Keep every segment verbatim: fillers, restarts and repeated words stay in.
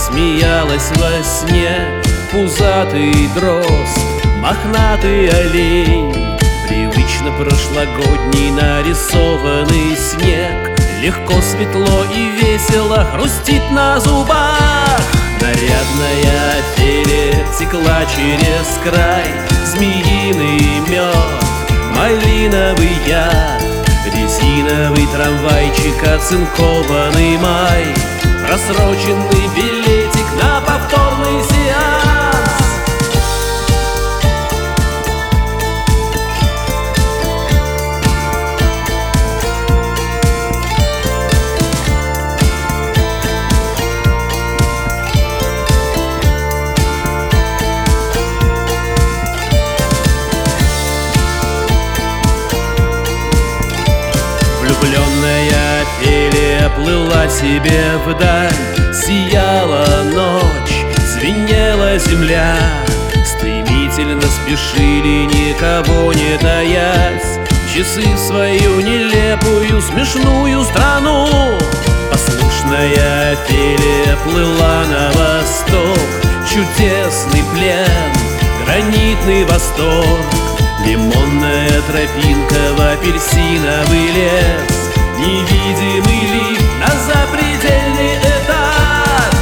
смеялась во сне. Пузатый дрозд, мохнатый олень, привычно прошлогодний нарисованный снег. Легко, светло и весело хрустит на зубах. Нарядная Офелия текла через край. Змеиный мед, малиновый яд, резиновый трамвайчик, оцинкованный май, просроченный билетик на повторный сеанс. Влюбленная Офелия плыла себе вдаль. Сияла ночь, звенела земля. Стремительно спешили, никого не таясь, часы в свою нелепую смешную страну. Послушная Офелия плыла на восток. Чудесный плен, гранитный восторг, лимонная тропинка в апельсиновый лес, невидимый лифт на запредельный этаж.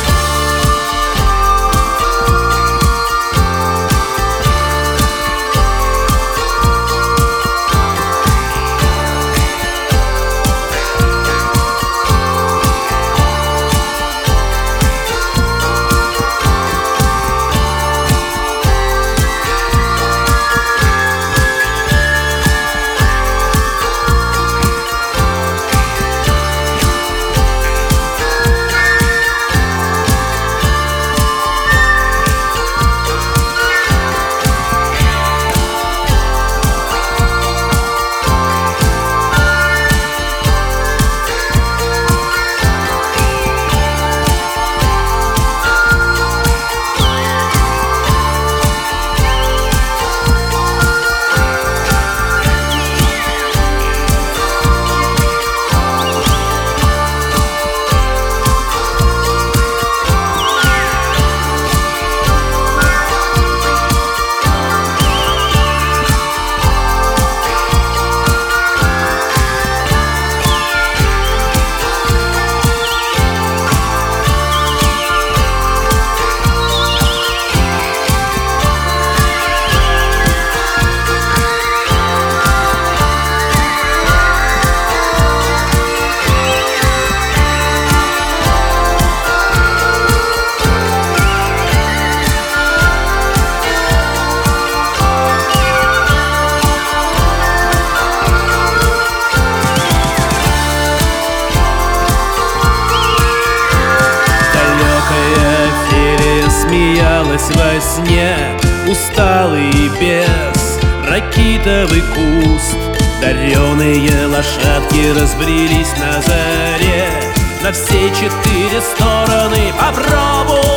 Смеялась во сне, усталый бес, ракитовый куст. Дареные лошадки разбрелись на заре на все четыре стороны. Попробуй!